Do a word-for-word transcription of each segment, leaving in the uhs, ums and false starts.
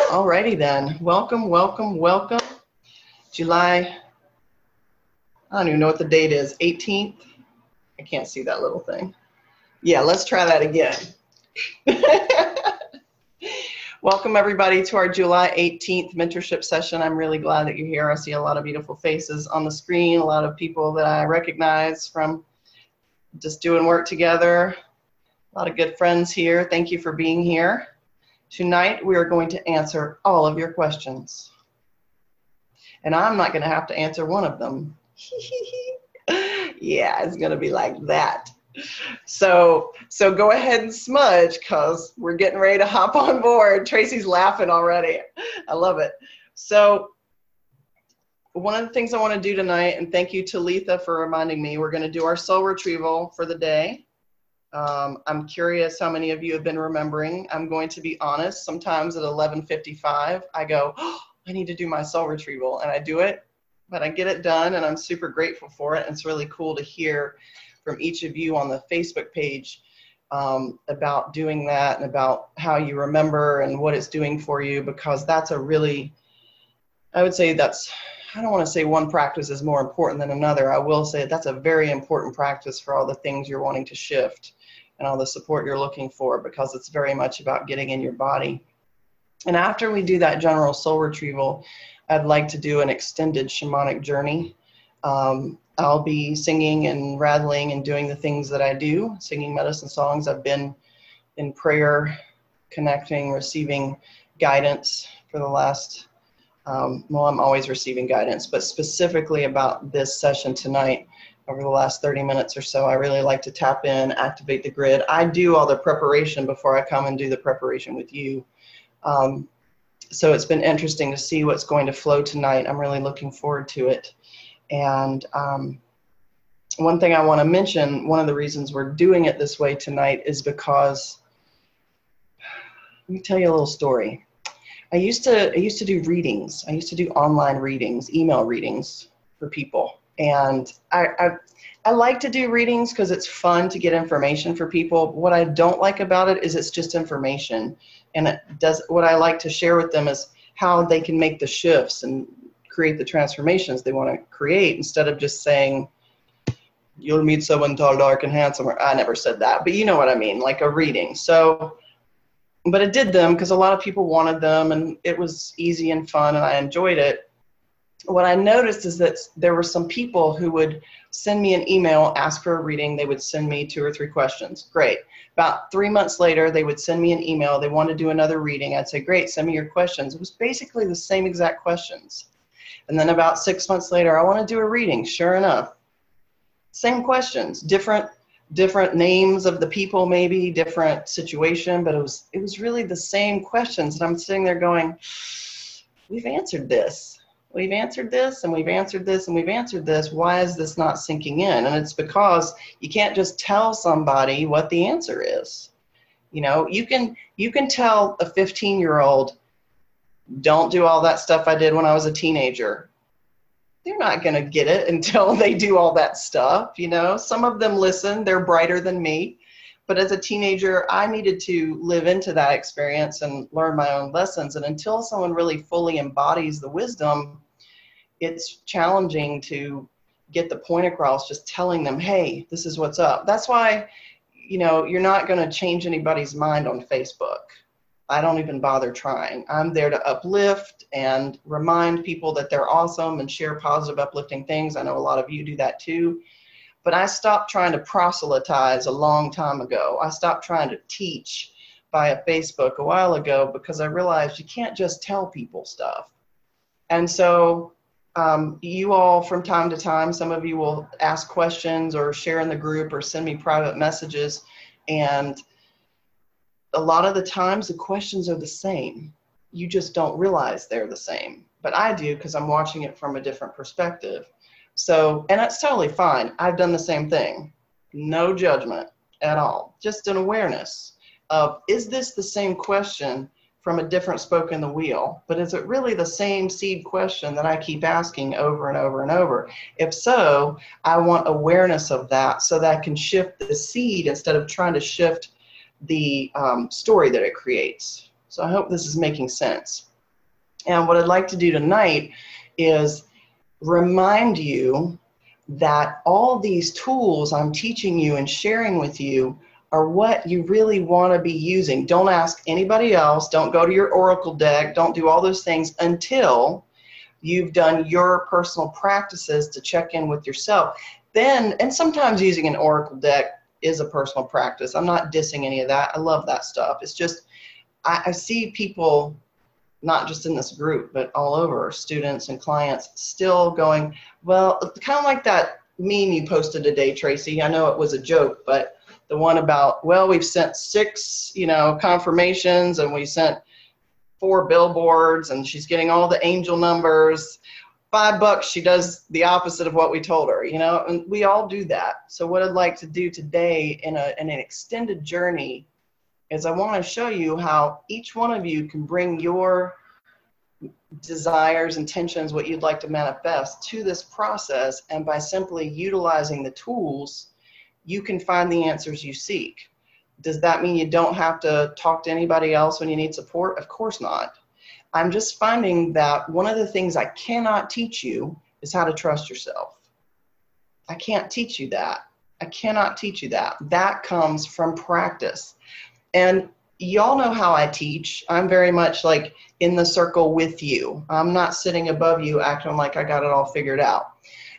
Alrighty then. Welcome, welcome, welcome. July, I don't even know what the date is, eighteenth? I can't see that little thing. Yeah, let's try that again. Welcome everybody to our July eighteenth mentorship session. I'm really glad that you're here. I see a lot of beautiful faces on the screen, a lot of people that I recognize from just doing work together. A lot of good friends here. Thank you for being here. Tonight we are going to answer all of your questions. And I'm not going to have to answer one of them. Yeah, it's going to be like that. So, so go ahead and smudge because we're getting ready to hop on board. Tracy's laughing already. I love it. So one of the things I want to do tonight, and thank you to Letha for reminding me, we're going to do our soul retrieval for the day. Um, I'm curious how many of you have been remembering. I'm going to be honest, sometimes at eleven fifty-five, I go, oh, I need to do my soul retrieval, and I do it, but I get it done, and I'm super grateful for it. And it's really cool to hear from each of you on the Facebook page um, about doing that and about how you remember and what it's doing for you, because that's a really, I would say that's, I don't want to say one practice is more important than another. I will say that's a very important practice for all the things you're wanting to shift and all the support you're looking for, because it's very much about getting in your body. And after we do that general soul retrieval, I'd like to do an extended shamanic journey. Um, I'll be singing and rattling and doing the things that I do, singing medicine songs. I've been in prayer, connecting, receiving guidance for the last, um, well, I'm always receiving guidance, but specifically about this session tonight, over the last thirty minutes or so, I really like to tap in, activate the grid. I do all the preparation before I come and do the preparation with you. Um, so it's been interesting to see what's going to flow tonight. I'm really looking forward to it. And um, one thing I want to mention, one of the reasons we're doing it this way tonight is because, let me tell you a little story. I used to, I used to do readings. I used to do online readings, email readings for people. And I, I, I like to do readings because it's fun to get information for people. What I don't like about it is it's just information. And it does, what I like to share with them is how they can make the shifts and create the transformations they want to create, instead of just saying, you'll meet someone tall, dark, and handsome. Or I never said that, but you know what I mean, like a reading. So, but it did them because a lot of people wanted them, and it was easy and fun, and I enjoyed it. What I noticed is that there were some people who would send me an email, ask for a reading. They would send me two or three questions. Great. About three months later, they would send me an email. They wanted to do another reading. I'd say, great, send me your questions. It was basically the same exact questions. And then about six months later, I want to do a reading. Sure enough, same questions, different different names of the people, maybe different situation, but it was it was really the same questions. And I'm sitting there going, we've answered this. We've answered this, and we've answered this, and we've answered this. Why is this not sinking in? And it's because you can't just tell somebody what the answer is. You know, you can you can tell a fifteen-year-old, don't do all that stuff I did when I was a teenager. They're not going to get it until they do all that stuff, you know. Some of them listen. They're brighter than me. But as a teenager, I needed to live into that experience and learn my own lessons. And until someone really fully embodies the wisdom, it's challenging to get the point across just telling them, hey, this is what's up. That's why, you know, you're not going to change anybody's mind on Facebook. I don't even bother trying. I'm there to uplift and remind people that they're awesome and share positive, uplifting things. I know a lot of you do that too. But I stopped trying to proselytize a long time ago. I stopped trying to teach via Facebook a while ago because I realized you can't just tell people stuff. And so um, you all, from time to time, some of you will ask questions or share in the group or send me private messages. And a lot of the times the questions are the same. You just don't realize they're the same. But I do, because I'm watching it from a different perspective. So, and that's totally fine. I've done the same thing. No judgment at all. Just an awareness of, is this the same question from a different spoke in the wheel? But is it really the same seed question that I keep asking over and over and over? If so, I want awareness of that so that I can shift the seed instead of trying to shift the um, story that it creates. So I hope this is making sense. And what I'd like to do tonight is remind you that all these tools I'm teaching you and sharing with you are what you really want to be using. Don't ask anybody else. Don't go to your Oracle deck. Don't do all those things until you've done your personal practices to check in with yourself. Then, and sometimes using an Oracle deck is a personal practice. I'm not dissing any of that. I love that stuff. It's just, I, I see people, not just in this group, but all over, students and clients, still going, well, kind of like that meme you posted today, Tracy. I know it was a joke, but the one about, well, we've sent six, you know, confirmations, and we sent four billboards, and she's getting all the angel numbers. Five bucks, she does the opposite of what we told her, you know, and we all do that. So what I'd like to do today in, a, in an extended journey is I want to show you how each one of you can bring your desires, intentions, what you'd like to manifest to this process, and by simply utilizing the tools, you can find the answers you seek. Does that mean you don't have to talk to anybody else when you need support? Of course not. I'm just finding that one of the things I cannot teach you is how to trust yourself. I can't teach you that. I cannot teach you that. That comes from practice. And y'all know how I teach. I'm very much like in the circle with you. I'm not sitting above you acting like I got it all figured out.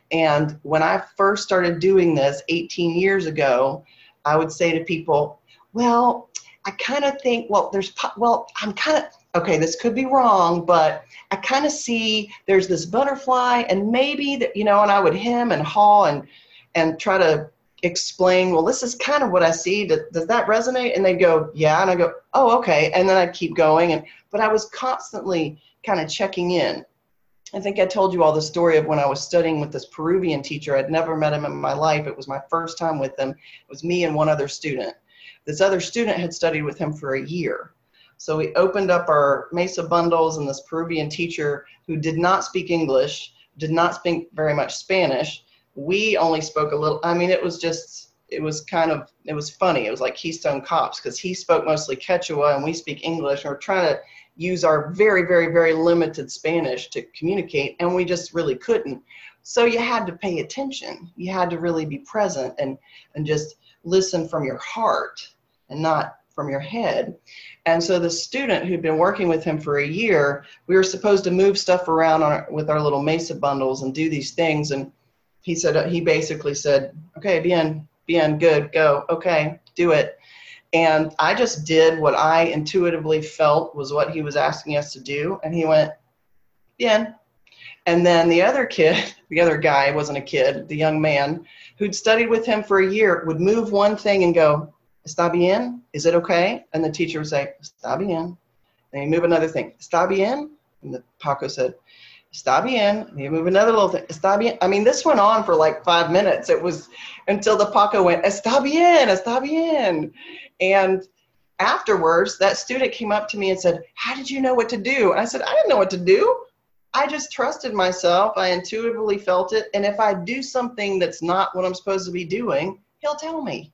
And when I first started doing this eighteen years ago, I would say to people, well, I kind of think, well, there's, well, I'm kind of, okay, this could be wrong, but I kind of see there's this butterfly, and maybe that, you know, and I would hem and haw and, and try to explain, well, this is kind of what I see. Does, does that resonate? And they go, yeah. And I go, oh, okay. And then I'd keep going. And, but I was constantly kind of checking in. I think I told you all the story of when I was studying with this Peruvian teacher. I'd never met him in my life. It was my first time with him. It was me and one other student. This other student had studied with him for a year. So we opened up our Mesa bundles, and this Peruvian teacher who did not speak English, did not speak very much Spanish. We only spoke a little. I mean, it was just, it was kind of, it was funny. It was like Keystone Cops, because he spoke mostly Quechua and we speak English, and we're trying to use our very, very, very limited Spanish to communicate, and we just really couldn't. So you had to pay attention. You had to really be present and, and just listen from your heart and not from your head. And so the student who'd been working with him for a year, we were supposed to move stuff around on our, with our little Mesa bundles and do these things. And he said, he basically said, okay, bien, bien, good, go, okay, do it. And I just did what I intuitively felt was what he was asking us to do. And he went, bien. And then the other kid, the other guy, wasn't a kid, the young man who'd studied with him for a year, would move one thing and go, está bien? Is it okay? And the teacher would say, está bien. And he'd move another thing, está bien? And the Paco said, está bien. And he'd move another little thing, está bien. I mean, this went on for like five minutes. It was until the Paco went, está bien, está bien. And afterwards, that student came up to me and said, how did you know what to do? And I said, I didn't know what to do. I just trusted myself. I intuitively felt it. And if I do something that's not what I'm supposed to be doing, he'll tell me.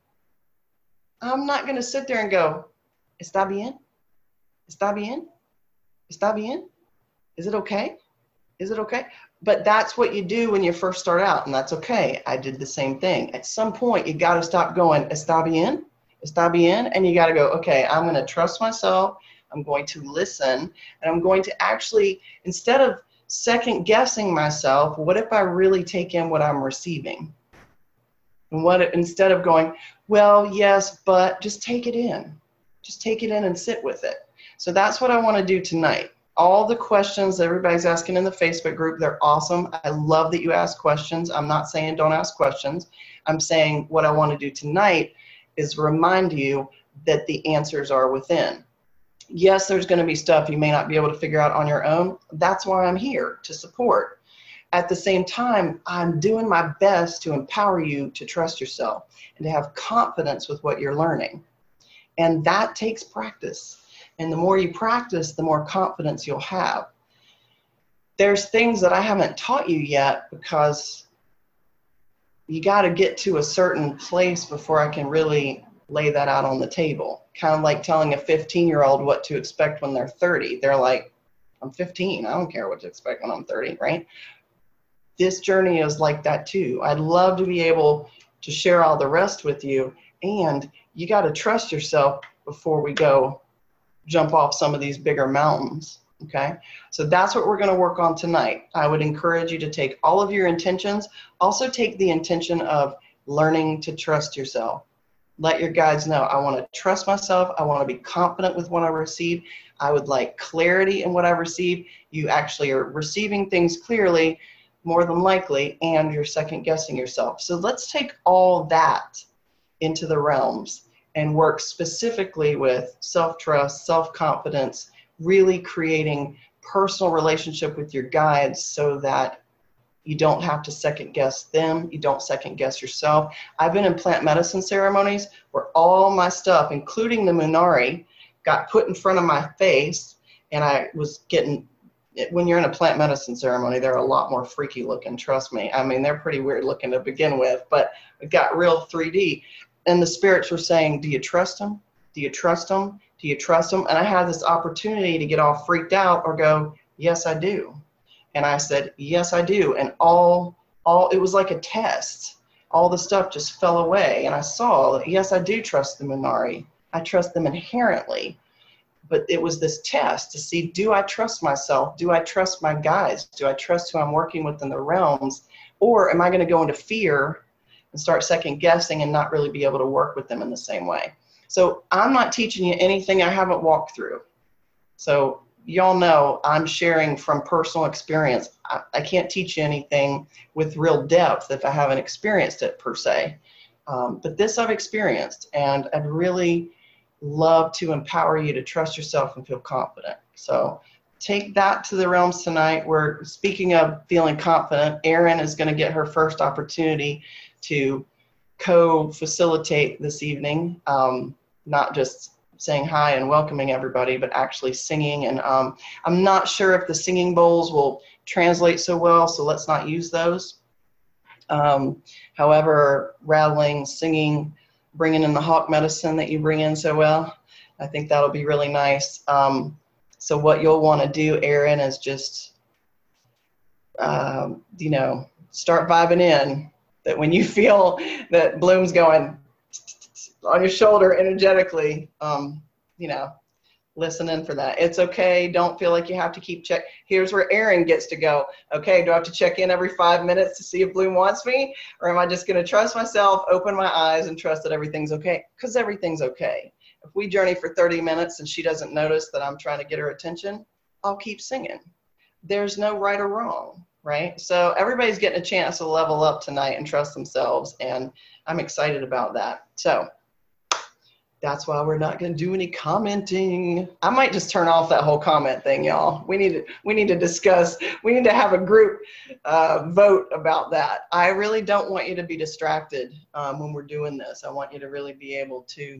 I'm not going to sit there and go, está bien? Está bien? Está bien? Is it okay? Is it okay? But that's what you do when you first start out, and that's okay. I did the same thing. At some point, you got to stop going, está bien? Está bien? And you got to go, okay, I'm going to trust myself. I'm going to listen, and I'm going to actually, instead of second guessing myself, what if I really take in what I'm receiving? And what if, instead of going, well, yes, but just take it in. Just take it in and sit with it. So that's what I want to do tonight. All the questions that everybody's asking in the Facebook group, they're awesome. I love that you ask questions. I'm not saying don't ask questions. I'm saying what I want to do tonight is remind you that the answers are within. Yes, there's going to be stuff you may not be able to figure out on your own. That's why I'm here, to support. At the same time, I'm doing my best to empower you to trust yourself and to have confidence with what you're learning. And that takes practice. And the more you practice, the more confidence you'll have. There's things that I haven't taught you yet because you got to get to a certain place before I can really lay that out on the table. Kind of like telling a fifteen-year-old what to expect when they're thirty. They're like, I'm fifteen. I don't care what to expect when I'm thirty, right? This journey is like that too. I'd love to be able to share all the rest with you, and you got to trust yourself before we go jump off some of these bigger mountains. Okay, so that's what we're going to work on tonight. I would encourage you to take all of your intentions. Also take the intention of learning to trust yourself. Let your guides know, I want to trust myself. I want to be confident with what I receive. I would like clarity in what I receive. You actually are receiving things clearly, more than likely, and you're second guessing yourself. So let's take all that into the realms and work specifically with self-trust, self-confidence, really creating personal relationship with your guides so that you don't have to second guess them. You don't second guess yourself. I've been in plant medicine ceremonies where all my stuff, including the Munari, got put in front of my face, and I was getting, when you're in a plant medicine ceremony, they're a lot more freaky looking, trust me. I mean, they're pretty weird looking to begin with, but it got real three D. And the spirits were saying, do you trust them? Do you trust them? Do you trust them? And I had this opportunity to get all freaked out or go, yes, I do. And I said, yes, I do. And all, all it was like a test. All the stuff just fell away. And I saw, yes, I do trust the Munari. I trust them inherently. But it was this test to see, do I trust myself? Do I trust my guides? Do I trust who I'm working with in the realms? Or am I going to go into fear and start second guessing and not really be able to work with them in the same way? So I'm not teaching you anything I haven't walked through. So y'all know I'm sharing from personal experience. I, I can't teach you anything with real depth if I haven't experienced it per se. Um, but this I've experienced, and I'd really love to empower you to trust yourself and feel confident. So take that to the realms tonight. We're speaking of feeling confident. Erin is going to get her first opportunity to co-facilitate this evening. Um, not just saying hi and welcoming everybody, but actually singing. And um, I'm not sure if the singing bowls will translate so well, so let's not use those. Um, however, rattling, singing, bringing in the hawk medicine that you bring in so well, I think that'll be really nice. Um, so what you'll want to do, Erin, is just, um, you know, start vibing in. That when you feel that Bloom's going on your shoulder energetically, um, you know, listen in for that. It's okay. Don't feel like you have to keep check. Here's where Erin gets to go. Okay, do I have to check in every five minutes to see if Bloom wants me? Or am I just going to trust myself, open my eyes, and trust that everything's okay? Because everything's okay. If we journey for thirty minutes and she doesn't notice that I'm trying to get her attention, I'll keep singing. There's no right or wrong, right? So everybody's getting a chance to level up tonight and trust themselves, and I'm excited about that. So that's why we're not going to do any commenting. I might just turn off that whole comment thing, y'all. We need to, we need to discuss, we need to have a group uh, vote about that. I really don't want you to be distracted um, when we're doing this. I want you to really be able to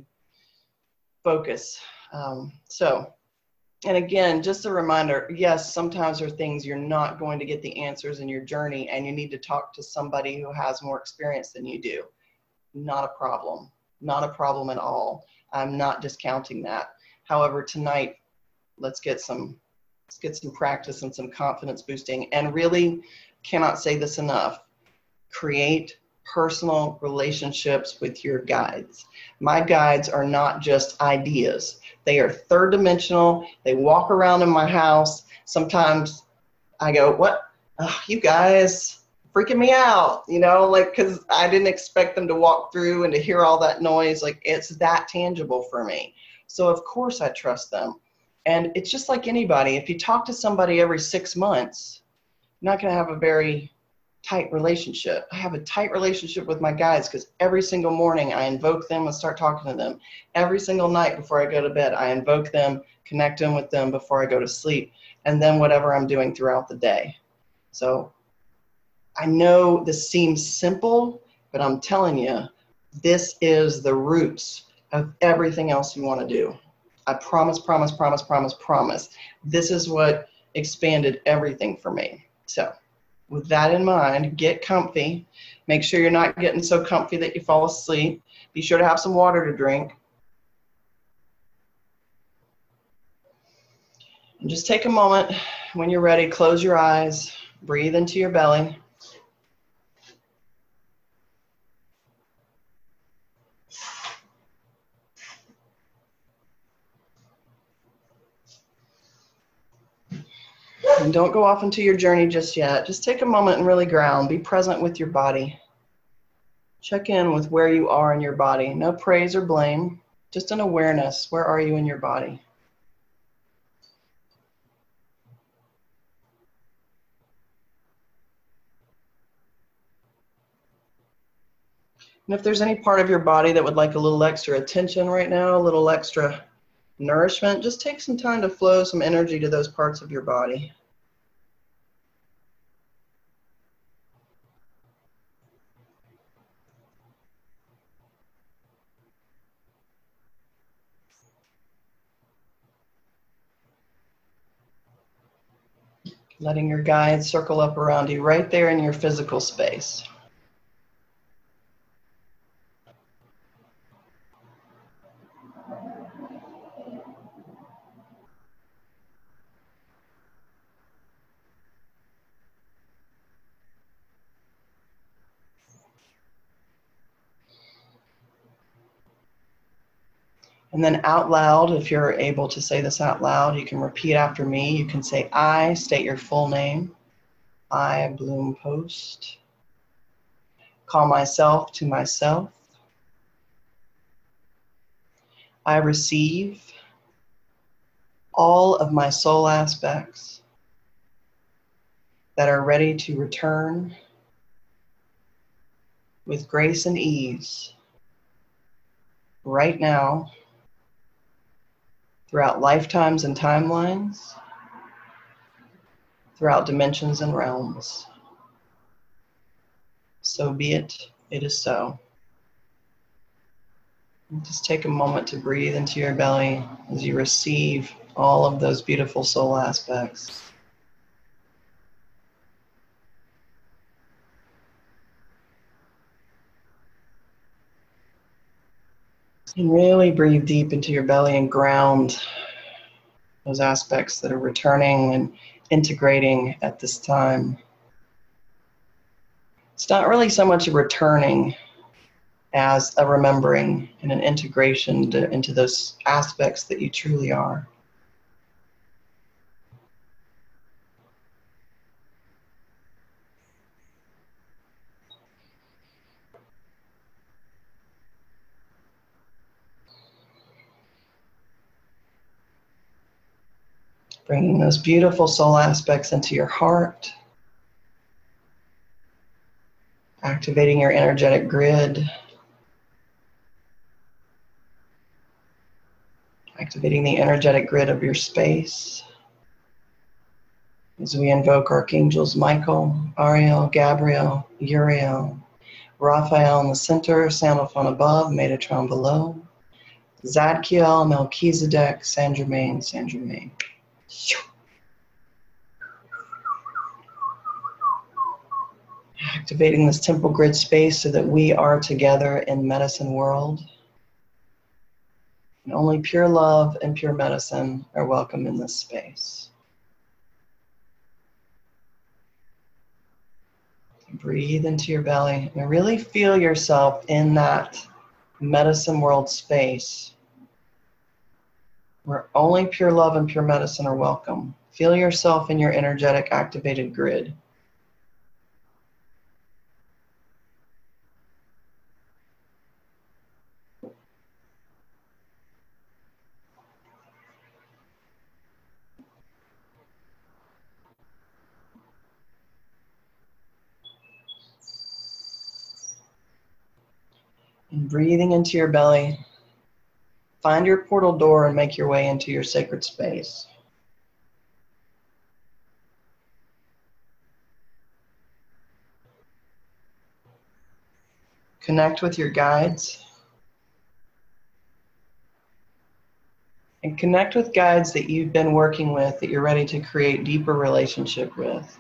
focus. Um, so, and again, just a reminder, yes, sometimes there are things you're not going to get the answers in your journey, and you need to talk to somebody who has more experience than you do. Not a problem. Not a problem at all. I'm not discounting that. However, tonight, let's get some, let's get some practice and some confidence boosting. And really, cannot say this enough, create personal relationships with your guides. My guides are not just ideas. They are third dimensional. They walk around in my house. Sometimes I go, what? Oh, you guys freaking me out, you know, like, because I didn't expect them to walk through and to hear all that noise. Like, it's that tangible for me. So of course I trust them. And it's just like anybody. If you talk to somebody every six months, you're not going to have a very tight relationship. I have a tight relationship with my guides because every single morning I invoke them and start talking to them. Every single night before I go to bed, I invoke them, connect in with them before I go to sleep, and then whatever I'm doing throughout the day. So I know this seems simple, but I'm telling you, this is the roots of everything else you want to do. I promise, promise, promise, promise, promise. This is what expanded everything for me. So with that in mind, get comfy. Make sure you're not getting so comfy that you fall asleep. Be sure to have some water to drink. And just take a moment. When you're ready, close your eyes, breathe into your belly. And don't go off into your journey just yet. Just take a moment and really ground. Be present with your body. Check in with where you are in your body. No praise or blame, just an awareness. Where are you in your body? And if there's any part of your body that would like a little extra attention right now, a little extra nourishment, just take some time to flow some energy to those parts of your body. Letting your guides circle up around you right there in your physical space. And then out loud, if you're able to say this out loud, you can repeat after me. You can say, I, state your full name. I, Bloom Post. Call myself to myself. I receive all of my soul aspects that are ready to return with grace and ease right now, throughout lifetimes and timelines, throughout dimensions and realms. So be it, it is so. And just take a moment to breathe into your belly as you receive all of those beautiful soul aspects. And really breathe deep into your belly and ground those aspects that are returning and integrating at this time. It's not really so much a returning as a remembering and an integration to, into those aspects that you truly are. Bringing those beautiful soul aspects into your heart, activating your energetic grid, activating the energetic grid of your space. As we invoke Archangels Michael, Ariel, Gabriel, Uriel, Raphael in the center, Sandalphon above, Metatron below, Zadkiel, Melchizedek, Saint Germain, Saint Germain. Activating this temple grid space so that we are together in medicine world. And only pure love and pure medicine are welcome in this space. Breathe into your belly and really feel yourself in that medicine world space where only pure love and pure medicine are welcome. Feel yourself in your energetic activated grid. And breathing into your belly, find your portal door and make your way into your sacred space. Connect with your guides. And connect with guides that you've been working with, that you're ready to create deeper relationship with.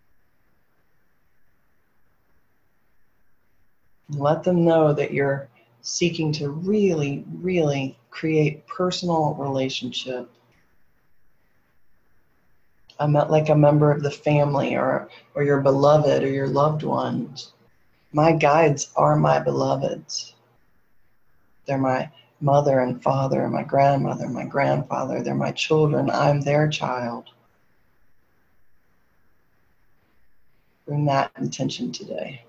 Let them know that you're seeking to really, really create personal relationship. I'm not like a member of the family or, or your beloved or your loved ones. My guides are my beloveds. They're my mother and father, my grandmother, my grandfather. They're my children. I'm their child. Bring that intention today.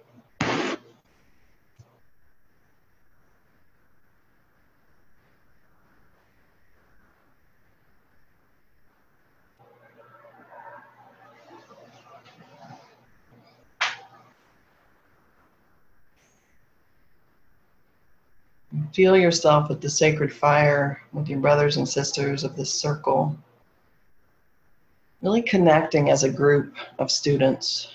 Feel yourself at the sacred fire with your brothers and sisters of this circle. Really connecting as a group of students.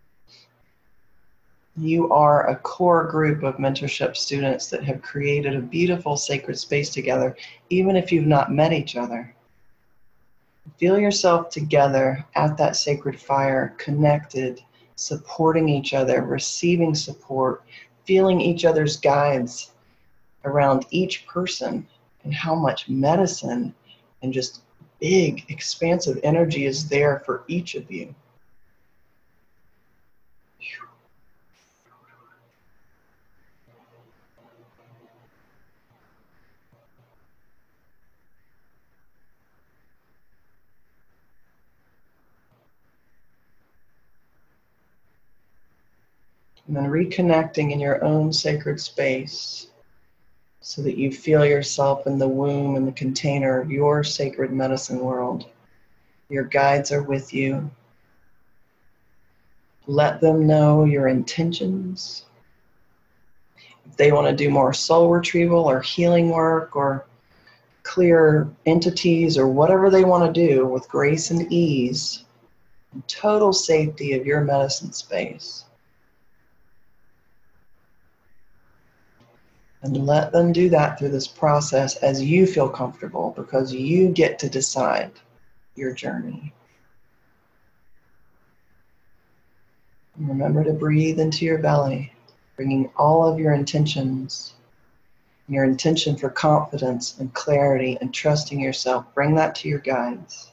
You are a core group of mentorship students that have created a beautiful sacred space together, even if you've not met each other. Feel yourself together at that sacred fire, connected, supporting each other, receiving support, feeling each other's guides around each person, and how much medicine and just big, expansive energy is there for each of you. And then reconnecting in your own sacred space so that you feel yourself in the womb and the container of your sacred medicine world. Your guides are with you. Let them know your intentions. If they want to do more soul retrieval or healing work or clear entities or whatever they want to do with grace and ease, and total safety of your medicine space. And let them do that through this process as you feel comfortable, because you get to decide your journey. And remember to breathe into your belly, bringing all of your intentions, your intention for confidence and clarity and trusting yourself. Bring that to your guides.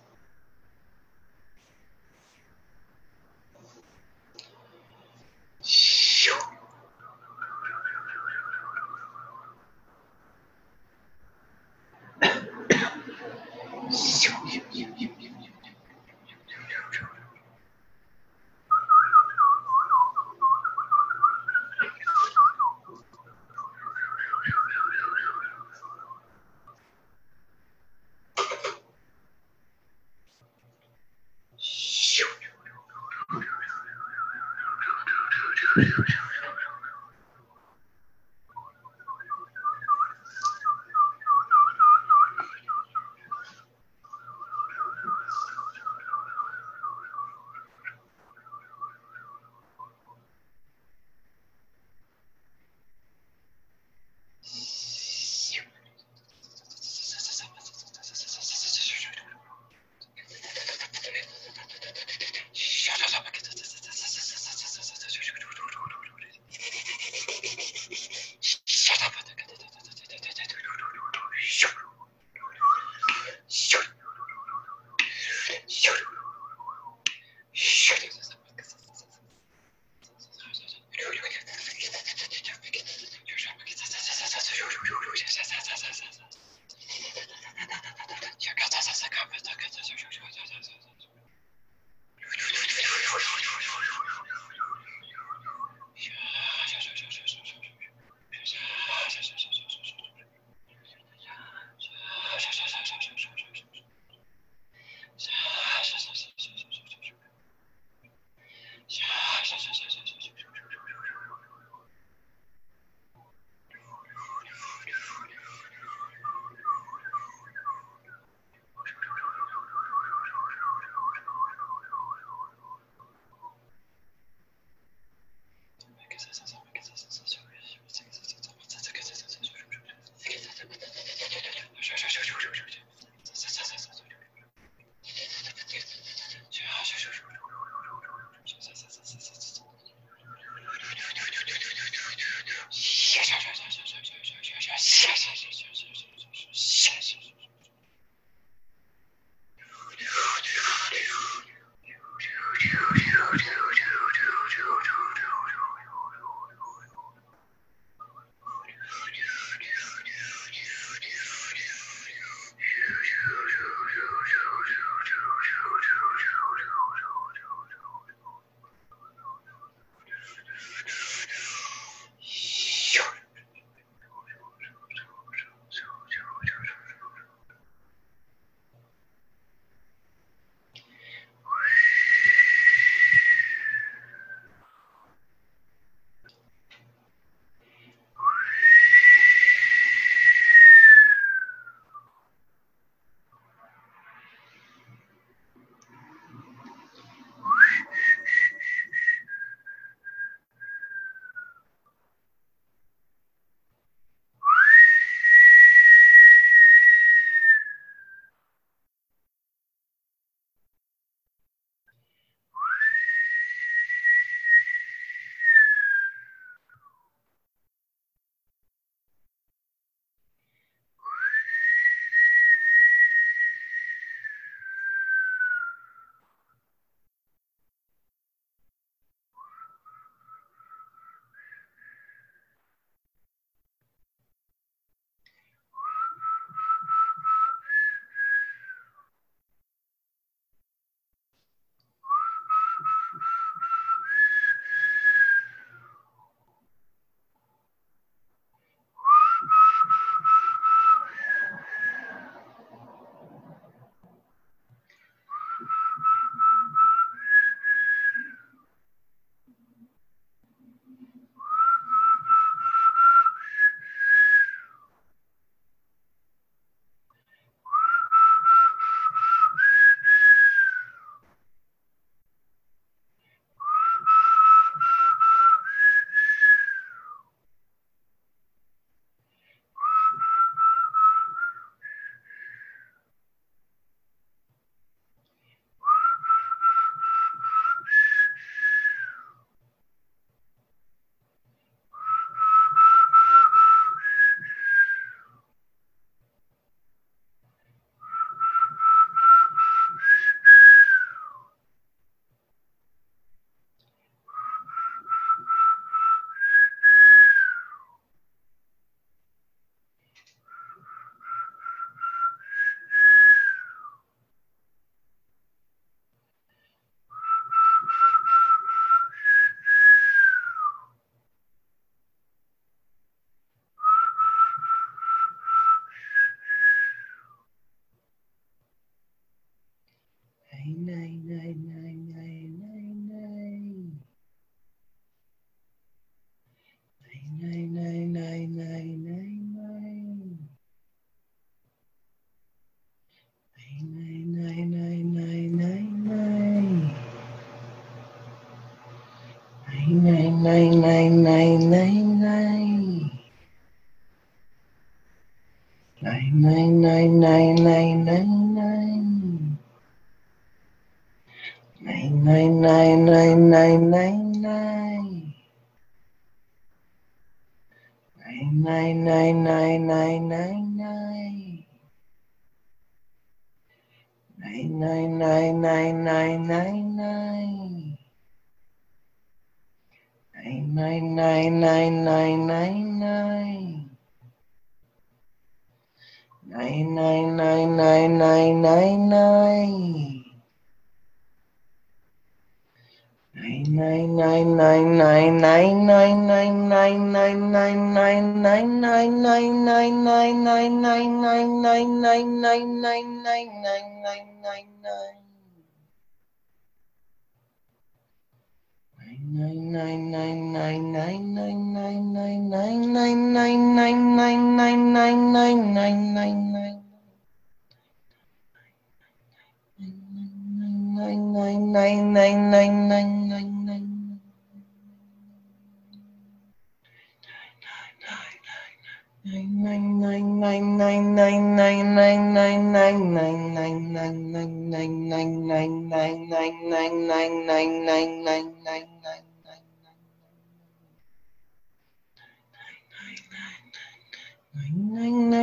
Nine,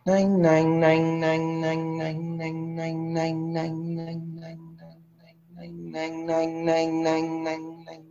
Nine nine nine nine nine nine nine nine nine nine nine nine nine nine nine nine nine nine nine.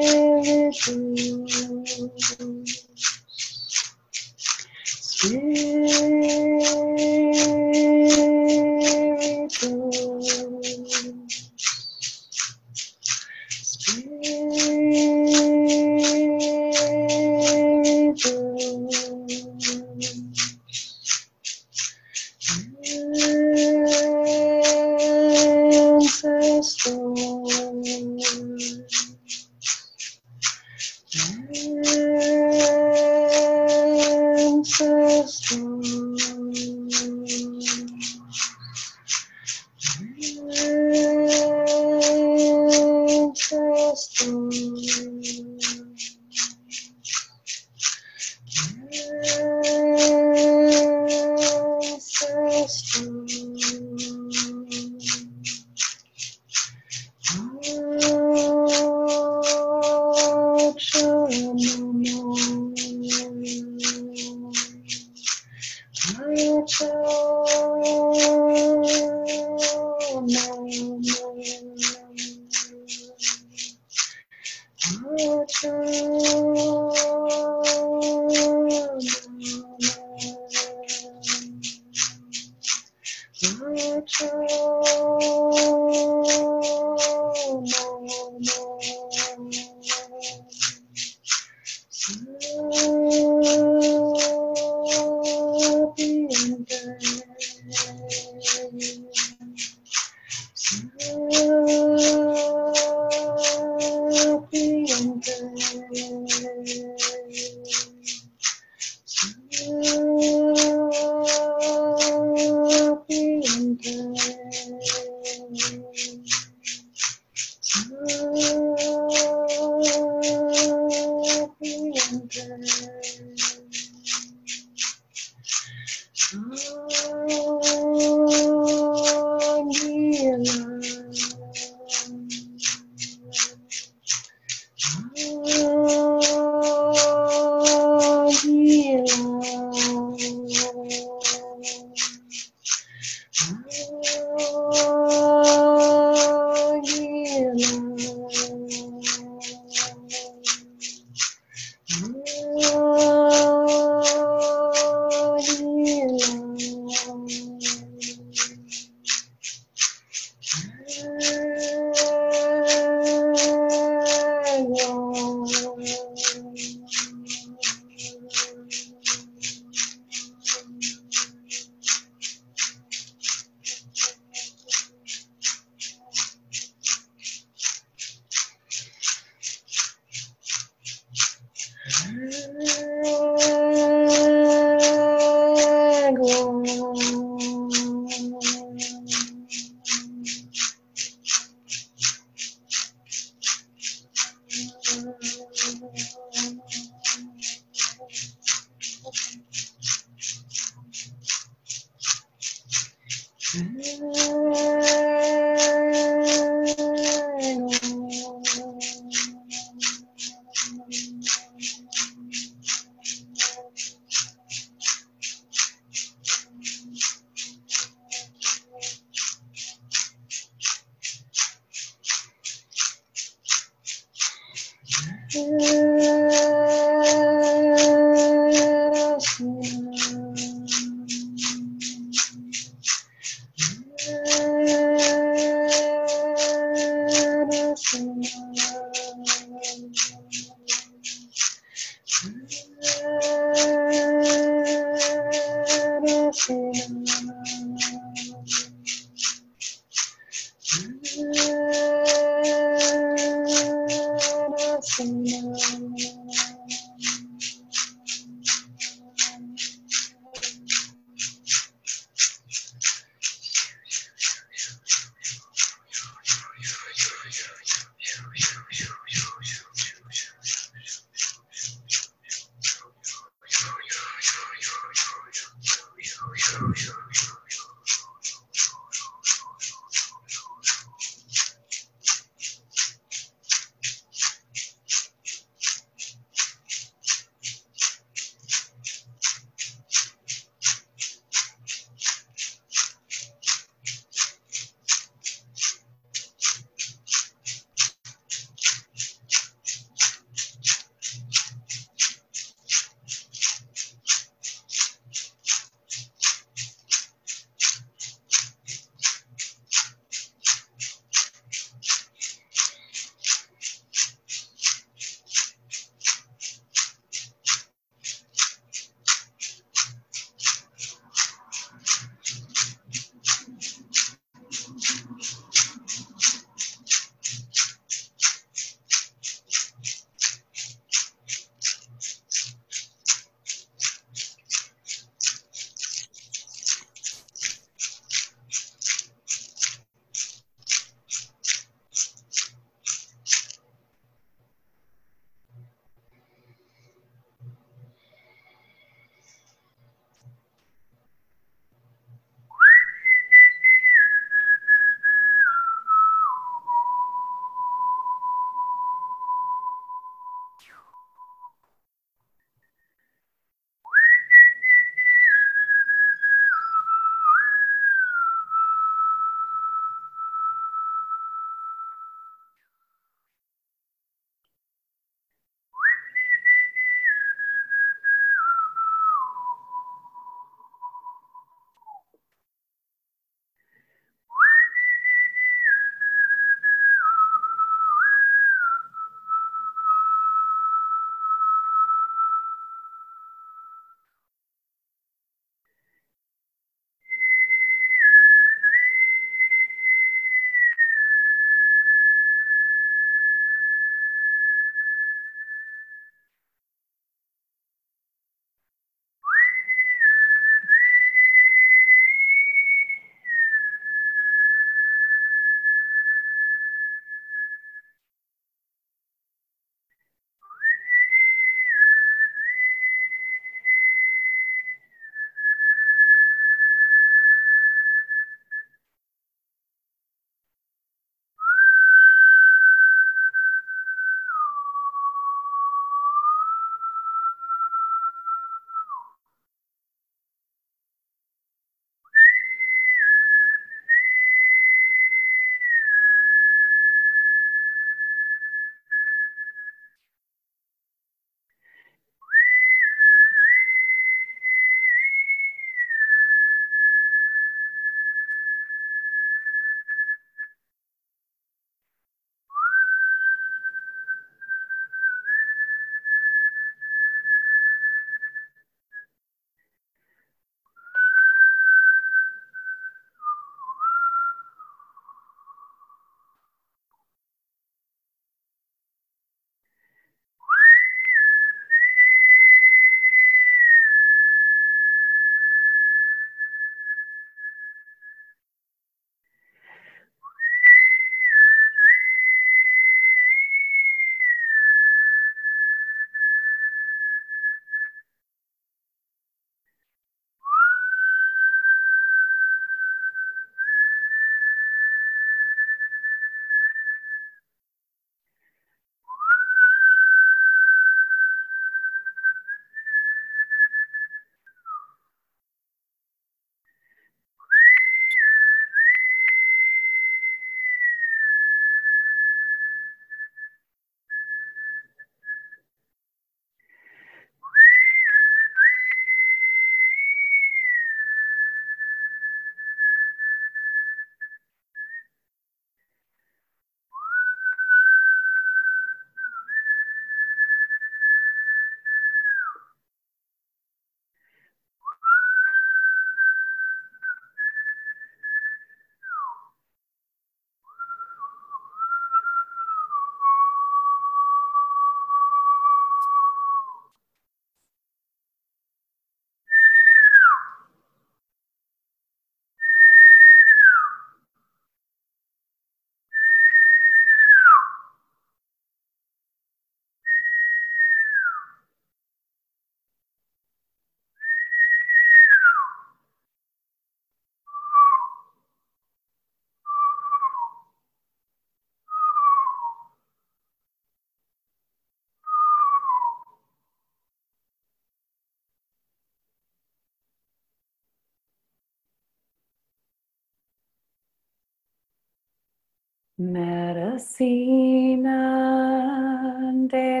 Medicina de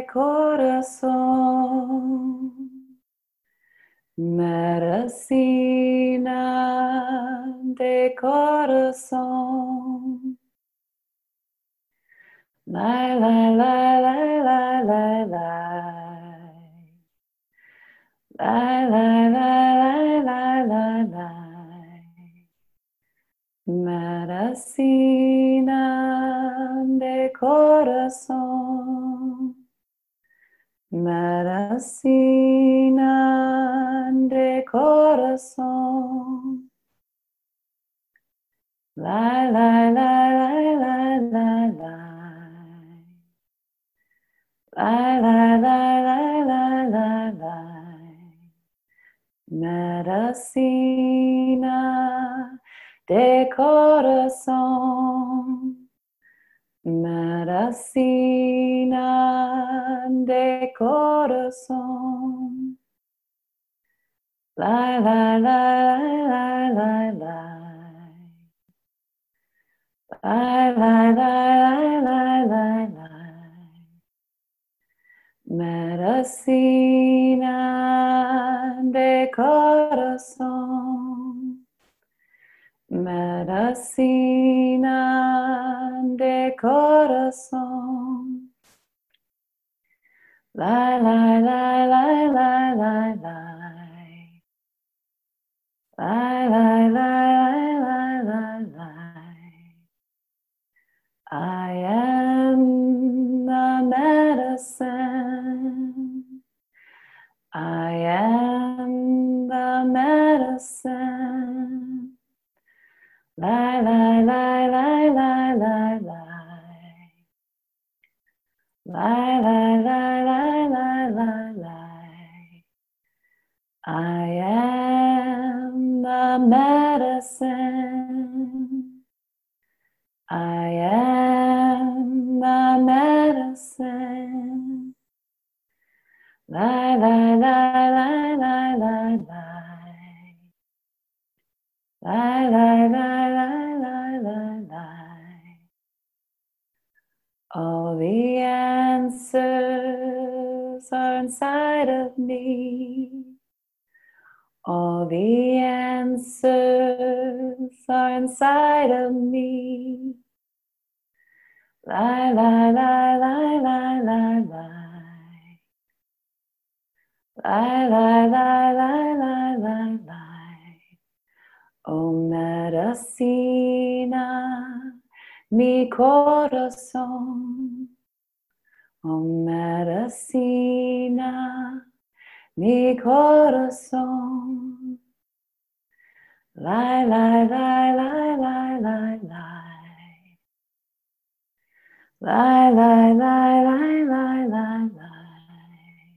corazón, medicina de corazón. Lie, lie, lie, lie, lie, lie, lie. Lie, lie, lie, lie, lie, lie, lie. Medicina de corazón. Medicina de corazón. Lie, lie, lie, lie, lie, lie, lie. Lie, lie, lie, lie, lie, lie, lie. Medicina de corazón. Medicina de corazón. Lie, lie, lie, lie, lie, lie. Lie, lie, lie, lie, lie, lie. Medicina de corazón. Medicina de corazón. Lie, lie, lie, lie, lie, lie, lie. Lie, lie, lie, lie, lie, lie. I am the medicine. I am the medicine. Lie, lie, lie, lie, lie, lie, lie. Lie, lie, lie, lie, lie, lie, lie. I am the medicine. I am the medicine. Lie, lie, lie, lie, lie, lie, lie. Lie, lie, lie, lie, lie, lie, lie. All the answers are inside of me. All the answers are inside of me. Lie, lie, lie, lie, lie, lie, lie. Lie, lie, lie, lie, lie, lie, lie. Oh, medicina, mi corazón. Oh, medicina, mi corazón. Lie, lie, lie, lie, lie, lie, lie. Lie, lie, lie, lie, lie, lie, lie.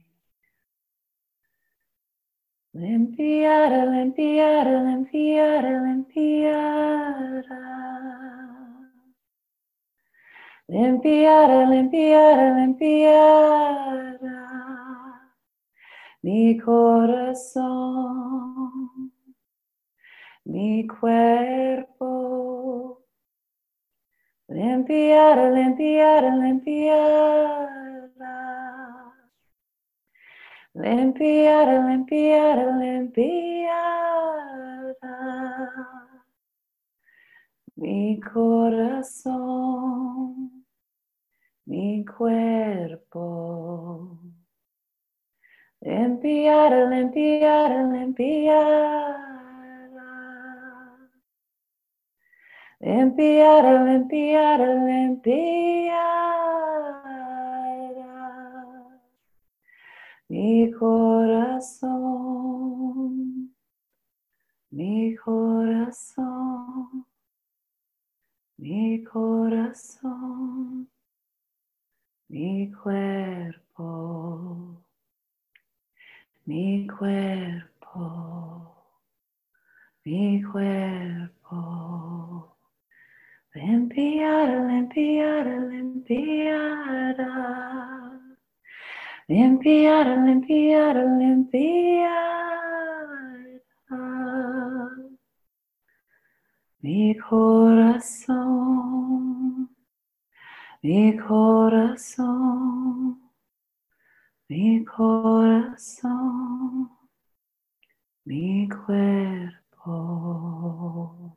Limpiara, limpiara, limpiara, limpiara. Limpiara, limpiara, limpiara. Mi corazón, mi cuerpo. Limpiara, limpiara, limpiara. Limpiara, limpiara, limpiara. Mi corazón, mi cuerpo. Limpiara, limpiara, limpiara. Limpiara, limpiara, limpiara. Mi corazón, mi corazón, mi corazón, mi cuerpo, mi cuerpo, mi cuerpo. Limpiara, limpiara, limpiara. Limpiara, limpiara, limpiara. Mi corazón, mi corazón, mi corazón, mi cuerpo.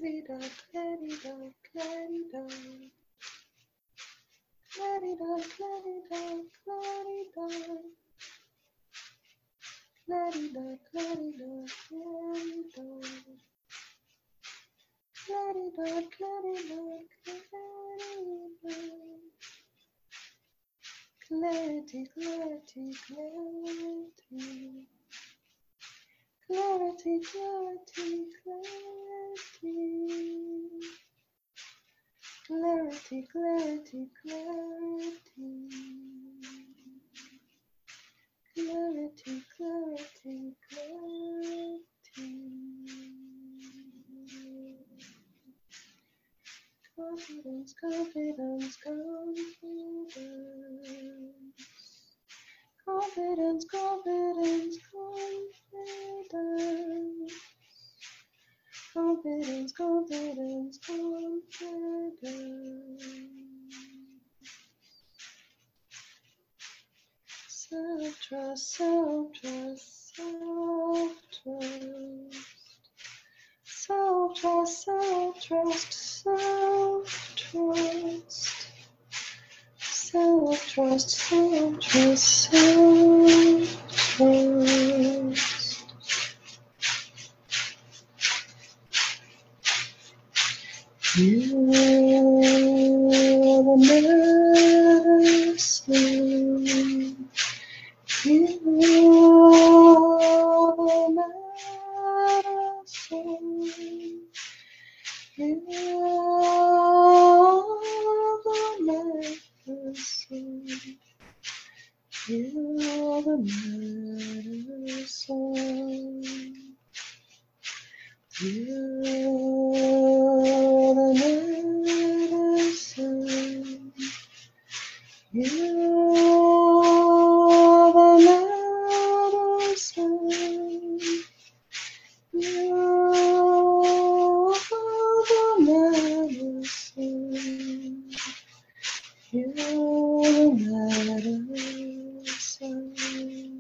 Clarity, clarity, clarity. Clarity, clarity, clarity. Clarity, clarity, clarity. Clarity, clarity, clarity. Confidence, confidence, confidence. Confidence, confidence, confidence. Confidence, confidence, confidence. Self-trust, self-trust, self-trust. Self-trust, self-trust, self-trust. Self-trust, self-trust, self-trust. You are the medicine. You are the medicine. You are the medicine. You are the medicine. You are the medicine. You are the medicine. You are the medicine. You are the medicine.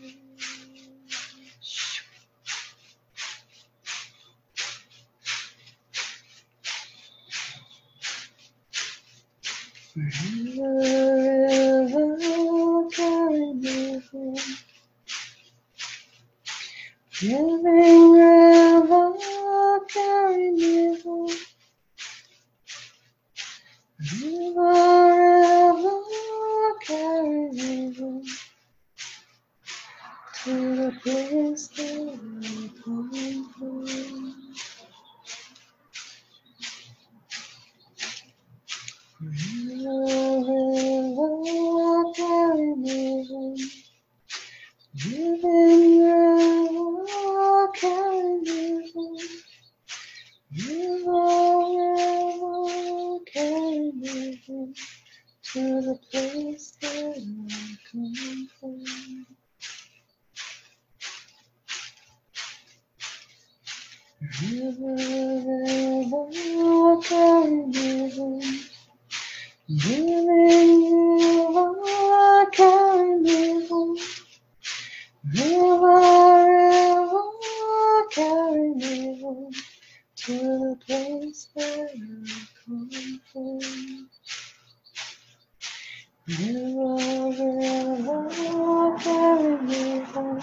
Wherever carry me home, living river carry me home, river carry me home, to the place that I come from. River carry me home, living river carry me home, river carry me home, to the place that I come from. River, river carry me home, living river carry me home, river, river carry me home, to the place that I come from. River, river carry me home,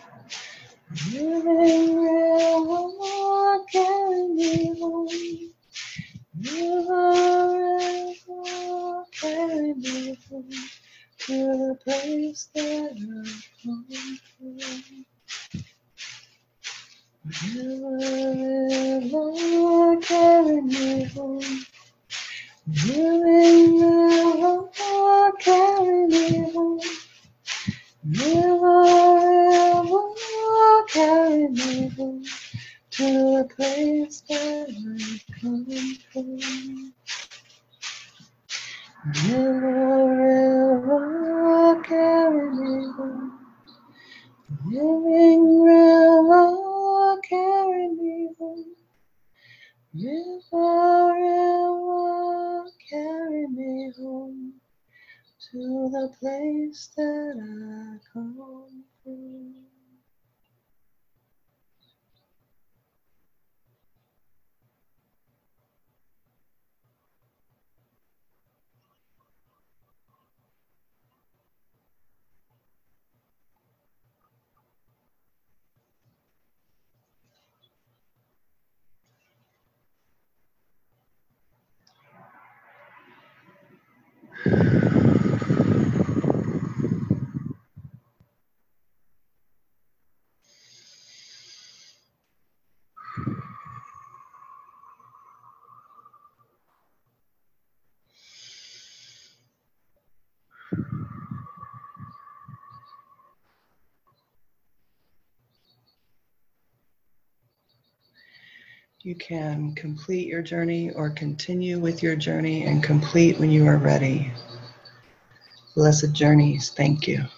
living river carry me home, river, river carry me home, to the place that I come from. River, river carry me home, living river carry me home, river, river carry me home, to the place that I come from. River, river carry me home, living river carry me home, river, river carry me home, to the place that I come from. You can complete your journey or continue with your journey and complete when you are ready. Blessed journeys, thank you.